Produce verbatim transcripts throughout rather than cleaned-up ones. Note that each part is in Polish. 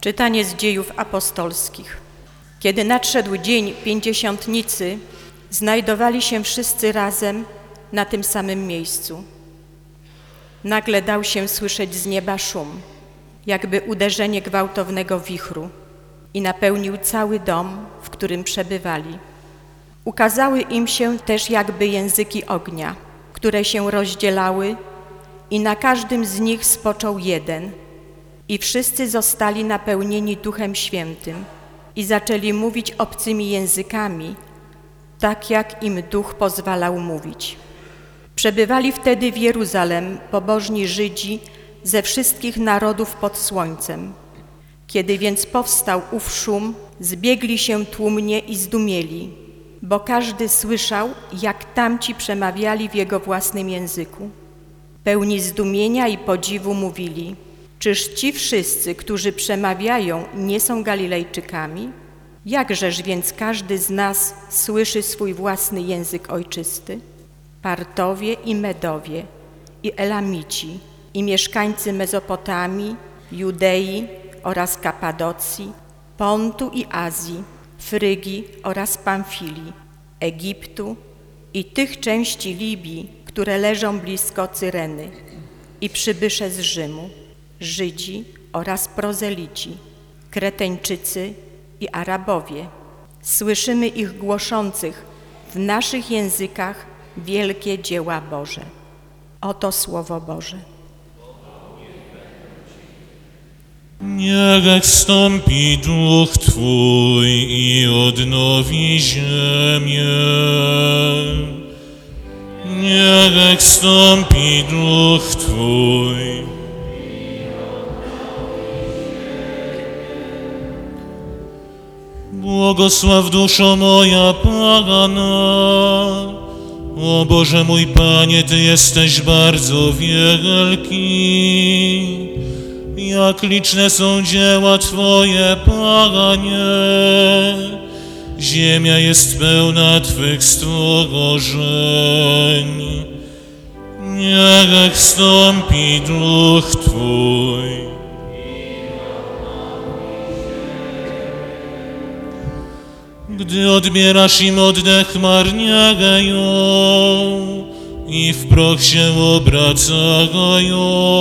Czytanie z Dziejów Apostolskich. Kiedy nadszedł dzień Pięćdziesiątnicy, znajdowali się wszyscy razem na tym samym miejscu. Nagle dał się słyszeć z nieba szum, jakby uderzenie gwałtownego wichru, i napełnił cały dom, w którym przebywali. Ukazały im się też jakby języki ognia, które się rozdzielały, i na każdym z nich spoczął jeden. I wszyscy zostali napełnieni Duchem Świętym i zaczęli mówić obcymi językami, tak jak im Duch pozwalał mówić. Przebywali wtedy w Jeruzalem pobożni Żydzi ze wszystkich narodów pod słońcem. Kiedy więc powstał ów szum, zbiegli się tłumnie i zdumieli, bo każdy słyszał, jak tamci przemawiali w jego własnym języku. Pełni zdumienia i podziwu mówili: czyż ci wszyscy, którzy przemawiają, nie są Galilejczykami? Jakżeż więc każdy z nas słyszy swój własny język ojczysty? Partowie i Medowie, i Elamici, i mieszkańcy Mezopotamii, Judei oraz Kapadocji, Pontu i Azji, Frygii oraz Pamfilii, Egiptu i tych części Libii, które leżą blisko Cyreny, i przybysze z Rzymu, Żydzi oraz prozelici, Kreteńczycy i Arabowie. Słyszymy ich głoszących w naszych językach wielkie dzieła Boże. Oto Słowo Boże. Niech stąpi Duch Twój i odnowi ziemię. Niech stąpi Duch Twój. Błogosław duszo moja Pana. O Boże mój Panie, Ty jesteś bardzo wielki. Jak liczne są dzieła Twoje, Panie. Ziemia jest pełna Twych stworzeń. Niech stąpi Duch Twój. Gdy odbierasz im oddech, marnieją i w proch się obracają.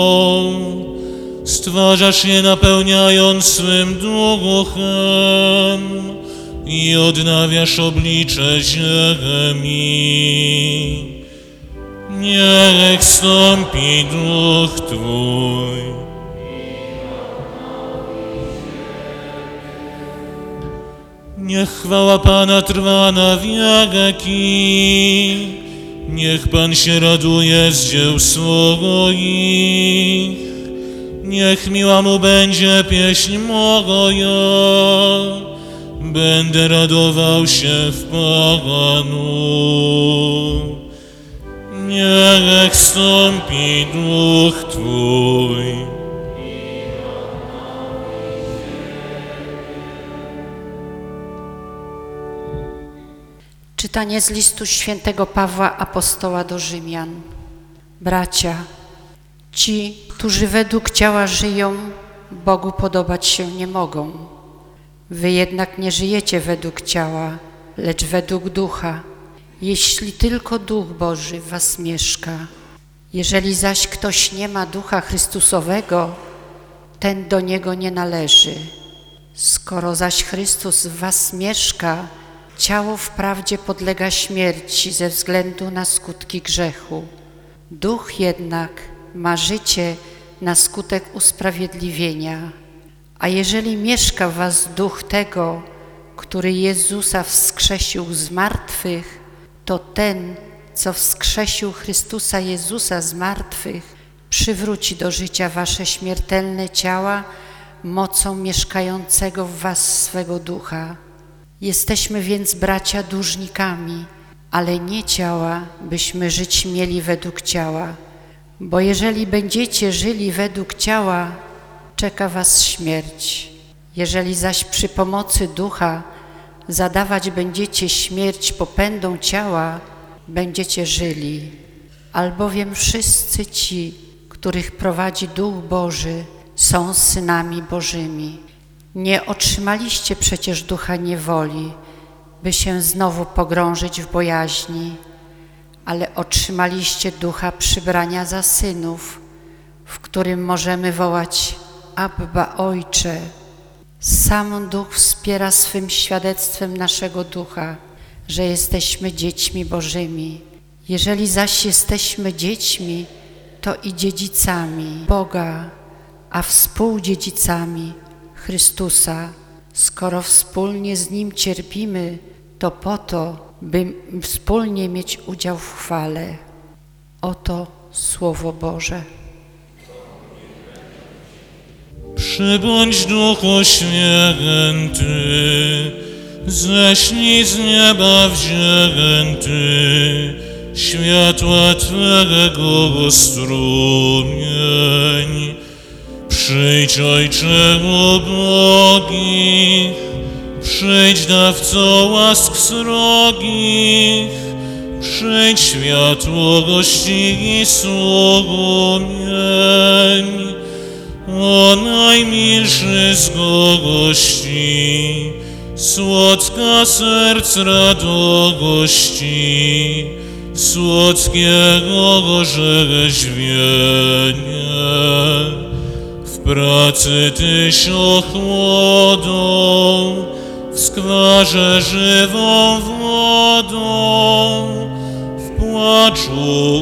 Stwarzasz je, napełniając swym duchem, i odnawiasz oblicze ziemi. Niech stąpi Duch Twój. Niech chwała Pana trwa na wieki. Niech Pan się raduje z dzieł swoich. Niech miła Mu będzie pieśń moja. Będę radował się w Panu. Niech stąpi Duch Twój. Czytanie z listu świętego Pawła Apostoła do Rzymian. Bracia, ci, którzy według ciała żyją, Bogu podobać się nie mogą. Wy jednak nie żyjecie według ciała, lecz według ducha, jeśli tylko Duch Boży w was mieszka. Jeżeli zaś ktoś nie ma Ducha Chrystusowego, ten do niego nie należy. Skoro zaś Chrystus w was mieszka, ciało wprawdzie podlega śmierci ze względu na skutki grzechu. Duch jednak ma życie na skutek usprawiedliwienia. A jeżeli mieszka w was duch tego, który Jezusa wskrzesił z martwych, to ten, co wskrzesił Chrystusa Jezusa z martwych, przywróci do życia wasze śmiertelne ciała mocą mieszkającego w was swego ducha. Jesteśmy więc, bracia, dłużnikami, ale nie ciała, byśmy żyć mieli według ciała. Bo jeżeli będziecie żyli według ciała, czeka was śmierć. Jeżeli zaś przy pomocy ducha zadawać będziecie śmierć popędom ciała, będziecie żyli. Albowiem wszyscy ci, których prowadzi Duch Boży, są synami Bożymi. Nie otrzymaliście przecież ducha niewoli, by się znowu pogrążyć w bojaźni, ale otrzymaliście ducha przybrania za synów, w którym możemy wołać Abba, Ojcze. Sam Duch wspiera swym świadectwem naszego ducha, że jesteśmy dziećmi Bożymi. Jeżeli zaś jesteśmy dziećmi, to i dziedzicami Boga, a współdziedzicami Chrystusa. Skoro wspólnie z Nim cierpimy, to po to, by wspólnie mieć udział w chwale. Oto Słowo Boże. Przybądź Duchu Święty, ześlij z nieba wzięty światła Twego strumień. Przyjdź, Ojcze ubogich, przyjdź, dawco łask srogich, przyjdź, światło gości i sługu mień. O najmilszy z gości, słodka serc radogości, słodkiego rzeźwienia. W pracy Tyś ochłodą, w skwarze żywą wodą, w płaczu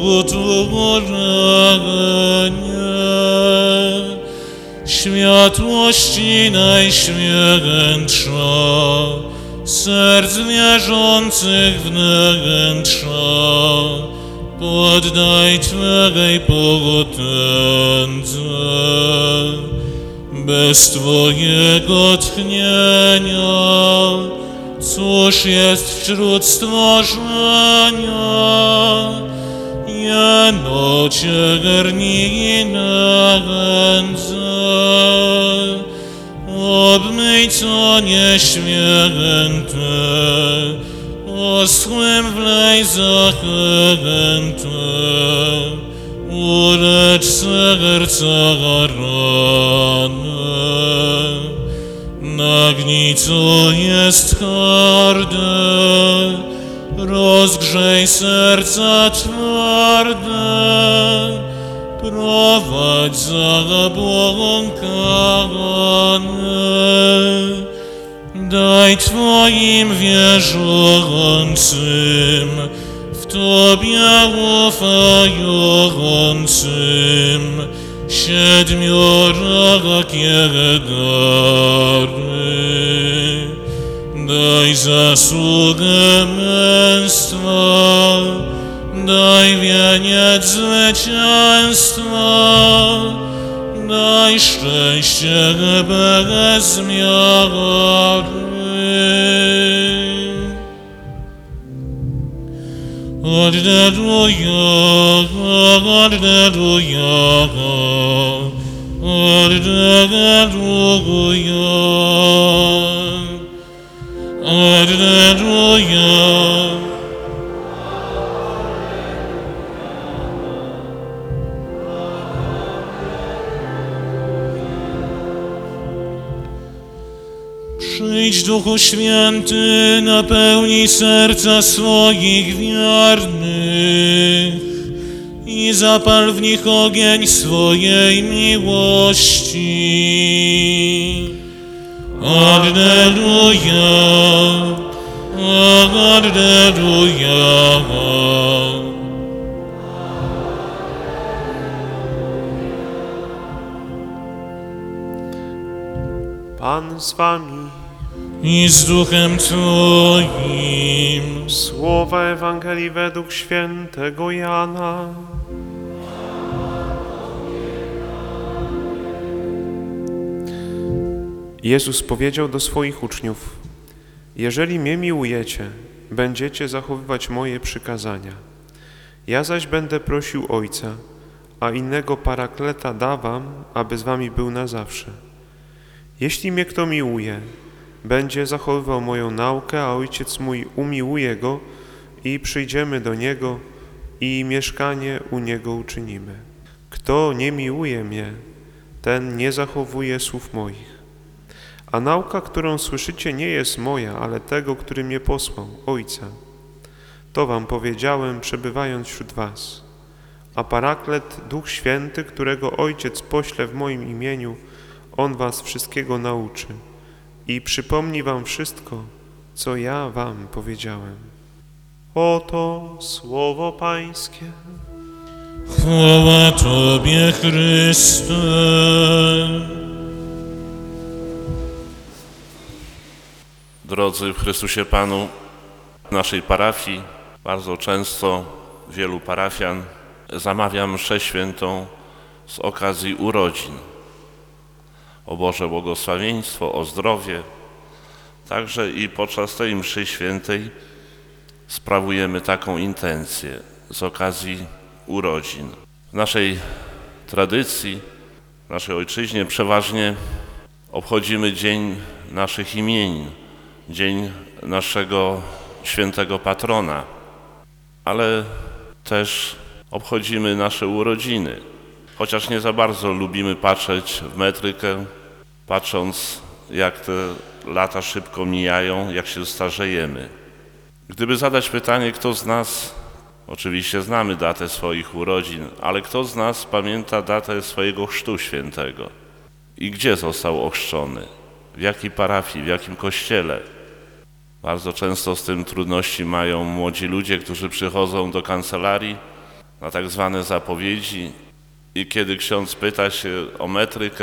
utulenie. Światłości najświętsza, serc wierzących wnętrza, poddaj Twej potędze. Bez Twojego tchnienia, cóż jest wśród stworzenia? Jeno Cię garni i nędzę, obmyj co nieświęte, oschłym wlej zachętę, ulecz serca ranę. Nagnij co jest harde, rozgrzej serca twarde, prowadź zabłąkane. Daj Twoim wierzącym, w Tobie ufającym, siedmiorakie dary. Daj zasługę męstwa, daj wieniec zwycięstwa, daj szczęście bez miary. Alleluja, alleluja, alleluja, alleluja. Przyjdź, Duchu Święty, napełnij serca swoich wiernych i zapal w nich ogień swojej miłości. Alleluja, alleluja. Pan z wami. I z Duchem Twoim. Słowa Ewangelii według świętego Jana. Jezus powiedział do swoich uczniów: jeżeli mnie miłujecie, będziecie zachowywać moje przykazania. Ja zaś będę prosił Ojca, a innego Parakleta da wam, aby z wami był na zawsze. Jeśli mnie kto miłuje, będzie zachowywał moją naukę, a Ojciec mój umiłuje go i przyjdziemy do niego i mieszkanie u niego uczynimy. Kto nie miłuje mnie, ten nie zachowuje słów moich. A nauka, którą słyszycie, nie jest moja, ale tego, który mnie posłał, Ojca. To wam powiedziałem, przebywając wśród was. A Paraklet, Duch Święty, którego Ojciec pośle w moim imieniu, On was wszystkiego nauczy i przypomni wam wszystko, co ja wam powiedziałem. Oto słowo Pańskie. Chwała Tobie, Chryste. Drodzy w Chrystusie Panu, w naszej parafii bardzo często wielu parafian zamawia mszę świętą z okazji urodzin. O Boże błogosławieństwo, o zdrowie. Także i podczas tej mszy świętej sprawujemy taką intencję z okazji urodzin. W naszej tradycji, w naszej ojczyźnie przeważnie obchodzimy dzień naszych imienin, dzień naszego świętego patrona, ale też obchodzimy nasze urodziny. Chociaż nie za bardzo lubimy patrzeć w metrykę, patrząc jak te lata szybko mijają, jak się starzejemy. Gdyby zadać pytanie, kto z nas, oczywiście znamy datę swoich urodzin, ale kto z nas pamięta datę swojego chrztu świętego? I gdzie został ochrzczony? W jakiej parafii, w jakim kościele? Bardzo często z tym trudności mają młodzi ludzie, którzy przychodzą do kancelarii na tak zwane zapowiedzi i kiedy ksiądz pyta się o metrykę,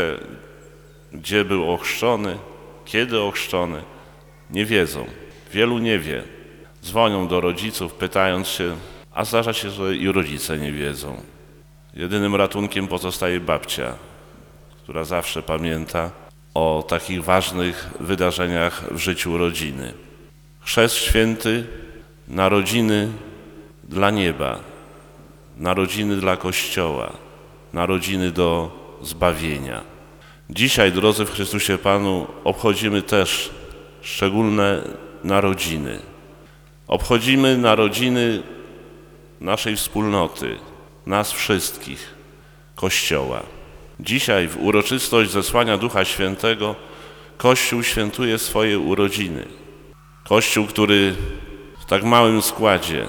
gdzie był ochrzczony, kiedy ochrzczony, nie wiedzą. Wielu nie wie. Dzwonią do rodziców, pytając się, a zdarza się, że i rodzice nie wiedzą. Jedynym ratunkiem pozostaje babcia, która zawsze pamięta o takich ważnych wydarzeniach w życiu rodziny. Chrzest święty, narodziny dla nieba, narodziny dla Kościoła, narodziny do zbawienia. Dzisiaj, drodzy w Chrystusie Panu, obchodzimy też szczególne narodziny. Obchodzimy narodziny naszej wspólnoty, nas wszystkich, Kościoła. Dzisiaj w uroczystość zesłania Ducha Świętego Kościół świętuje swoje urodziny. Kościół, który w tak małym składzie,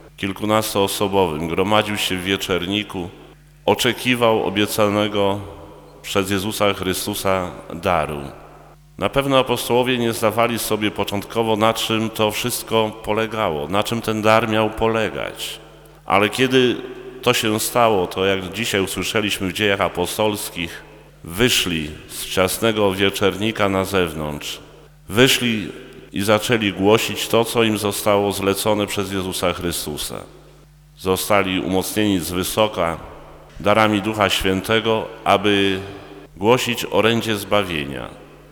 kilkunastoosobowym, gromadził się w Wieczerniku, oczekiwał obiecanego przez Jezusa Chrystusa daru. Na pewno apostołowie nie zdawali sobie początkowo, na czym to wszystko polegało, na czym ten dar miał polegać. Ale kiedy to się stało, to jak dzisiaj usłyszeliśmy w Dziejach Apostolskich, wyszli z ciasnego wieczernika na zewnątrz, wyszli i zaczęli głosić to, co im zostało zlecone przez Jezusa Chrystusa. Zostali umocnieni z wysoka darami Ducha Świętego, aby głosić orędzie zbawienia,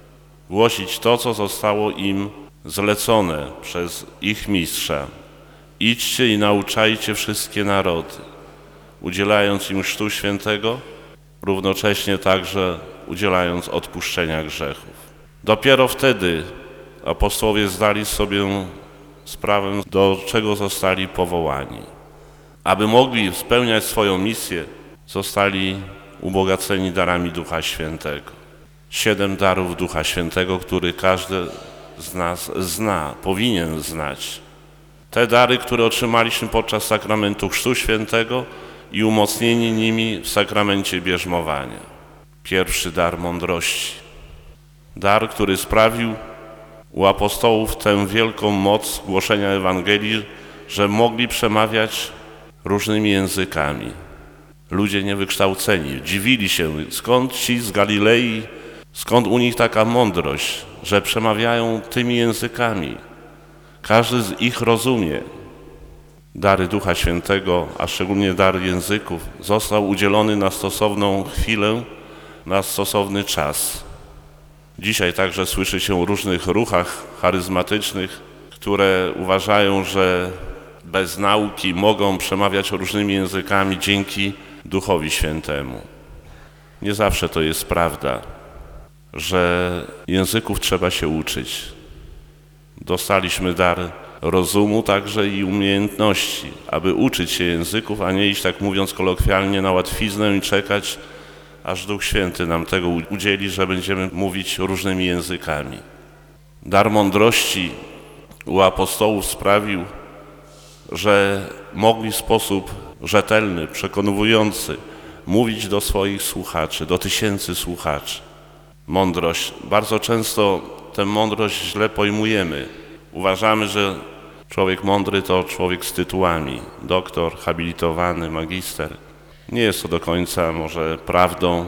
głosić to, co zostało im zlecone przez ich mistrza. Idźcie i nauczajcie wszystkie narody, udzielając im chrztu świętego, równocześnie także udzielając odpuszczenia grzechów. Dopiero wtedy apostołowie zdali sobie sprawę, do czego zostali powołani. Aby mogli spełniać swoją misję, zostali ubogaceni darami Ducha Świętego. Siedem darów Ducha Świętego, który każdy z nas zna, powinien znać. Te dary, które otrzymaliśmy podczas sakramentu Chrztu Świętego i umocnieni nimi w sakramencie bierzmowania. Pierwszy dar mądrości. Dar, który sprawił u apostołów tę wielką moc głoszenia Ewangelii, że mogli przemawiać różnymi językami. Ludzie niewykształceni dziwili się, skąd ci z Galilei, skąd u nich taka mądrość, że przemawiają tymi językami. Każdy z ich rozumie. Dary Ducha Świętego, a szczególnie dar języków, został udzielony na stosowną chwilę, na stosowny czas. Dzisiaj także słyszy się o różnych ruchach charyzmatycznych, które uważają, że bez nauki mogą przemawiać różnymi językami dzięki Duchowi Świętemu. Nie zawsze to jest prawda, że języków trzeba się uczyć. Dostaliśmy dar rozumu także i umiejętności, aby uczyć się języków, a nie iść, tak mówiąc kolokwialnie, na łatwiznę i czekać, aż Duch Święty nam tego udzieli, że będziemy mówić różnymi językami. Dar mądrości u apostołów sprawił, że mogli w sposób rzetelny, przekonujący mówić do swoich słuchaczy, do tysięcy słuchaczy. Mądrość. Bardzo często tę mądrość źle pojmujemy. Uważamy, że człowiek mądry to człowiek z tytułami, doktor, habilitowany, magister. Nie jest to do końca może prawdą,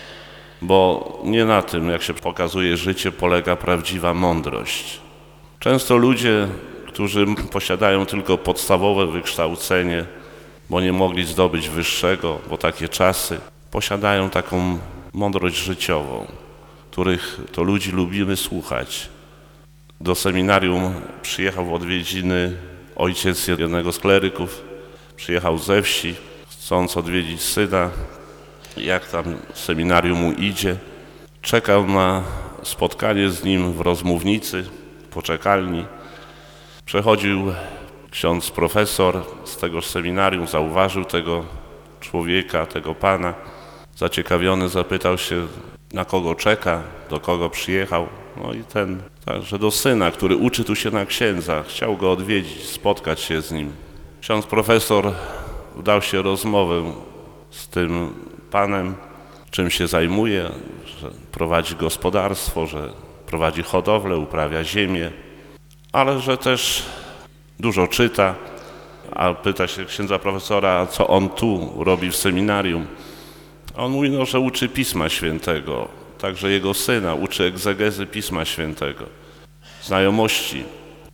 bo nie na tym, jak się pokazuje życie, polega prawdziwa mądrość. Często ludzie, którzy posiadają tylko podstawowe wykształcenie, bo nie mogli zdobyć wyższego, bo takie czasy, posiadają taką mądrość życiową, których to ludzi lubimy słuchać. Do seminarium przyjechał w odwiedziny ojciec jednego z kleryków, przyjechał ze wsi, chcąc odwiedzić syna, jak tam seminarium mu idzie. Czekał na spotkanie z nim w rozmównicy, w poczekalni. Przechodził ksiądz profesor z tegoż seminarium, zauważył tego człowieka, tego pana. Zaciekawiony zapytał się, na kogo czeka, do kogo przyjechał. No i ten, także do syna, który uczy tu się na księdza, chciał go odwiedzić, spotkać się z nim. Ksiądz profesor udał się rozmowę z tym panem, czym się zajmuje, że prowadzi gospodarstwo, że prowadzi hodowlę, uprawia ziemię, ale że też dużo czyta, a pyta się księdza profesora, co on tu robi w seminarium. A on mówi, no, że uczy Pisma Świętego, także jego syna uczy egzegezy Pisma Świętego, znajomości.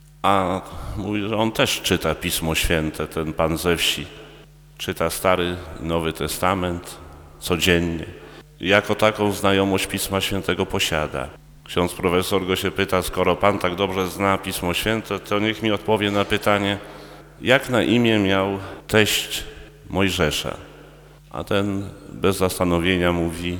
A mówi, że on też czyta Pismo Święte, ten pan ze wsi. Czyta Stary i Nowy Testament codziennie. I jako taką znajomość Pisma Świętego posiada. Ksiądz profesor go się pyta, skoro pan tak dobrze zna Pismo Święte, to niech mi odpowie na pytanie, jak na imię miał teść Mojżesza. A ten bez zastanowienia mówi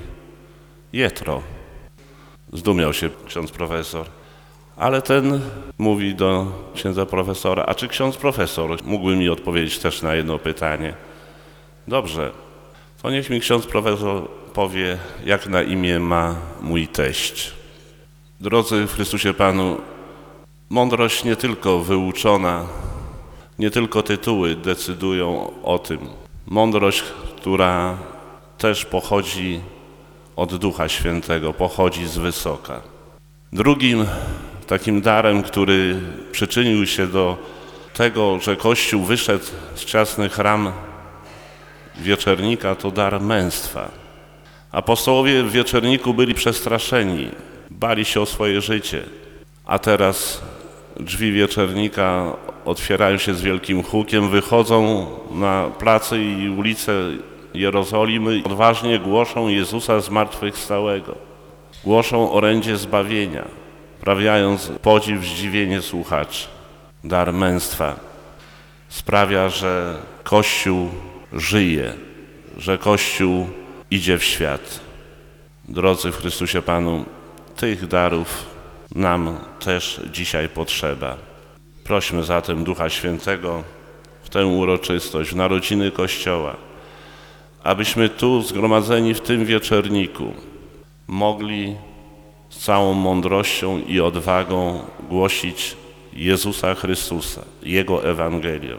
Jetro. Zdumiał się ksiądz profesor. Ale ten mówi do księdza profesora, a czy ksiądz profesor mógłby mi odpowiedzieć też na jedno pytanie? Dobrze, to niech mi ksiądz profesor powie, jak na imię ma mój teść. Drodzy w Chrystusie Panu, mądrość nie tylko wyuczona, nie tylko tytuły decydują o tym. Mądrość, która też pochodzi od Ducha Świętego, pochodzi z wysoka. Drugim takim darem, który przyczynił się do tego, że Kościół wyszedł z ciasnych ram wieczernika, to dar męstwa. Apostołowie w wieczerniku byli przestraszeni, bali się o swoje życie, a teraz drzwi wieczernika otwierają się z wielkim hukiem, wychodzą na place i ulice Jerozolimy, odważnie głoszą Jezusa zmartwychwstałego, głoszą orędzie zbawienia, sprawiając podziw, zdziwienie słuchaczy. Dar męstwa sprawia, że Kościół żyje, że Kościół idzie w świat. Drodzy w Chrystusie Panu, tych darów nam też dzisiaj potrzeba. Prośmy zatem Ducha Świętego w tę uroczystość, w narodziny Kościoła, abyśmy tu zgromadzeni w tym wieczerniku mogli z całą mądrością i odwagą głosić Jezusa Chrystusa, Jego Ewangelię.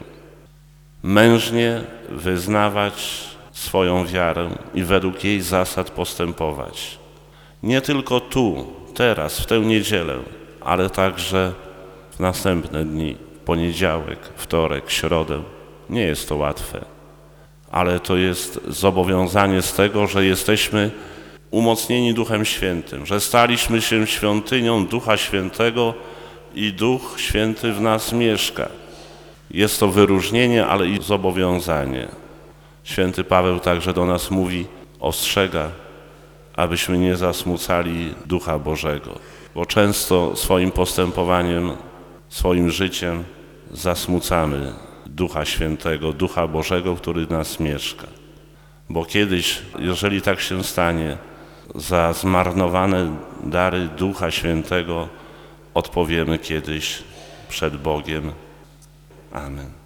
Mężnie wyznawać swoją wiarę i według jej zasad postępować. Nie tylko tu, teraz, w tę niedzielę, ale także w następne dni, poniedziałek, wtorek, środę. Nie jest to łatwe, ale to jest zobowiązanie z tego, że jesteśmy umocnieni Duchem Świętym, że staliśmy się świątynią Ducha Świętego i Duch Święty w nas mieszka. Jest to wyróżnienie, ale i zobowiązanie. Święty Paweł także do nas mówi, ostrzega, abyśmy nie zasmucali Ducha Bożego, bo często swoim postępowaniem, swoim życiem zasmucamy Ducha Świętego, Ducha Bożego, który w nas mieszka. Bo kiedyś, jeżeli tak się stanie, za zmarnowane dary Ducha Świętego odpowiemy kiedyś przed Bogiem. Amen.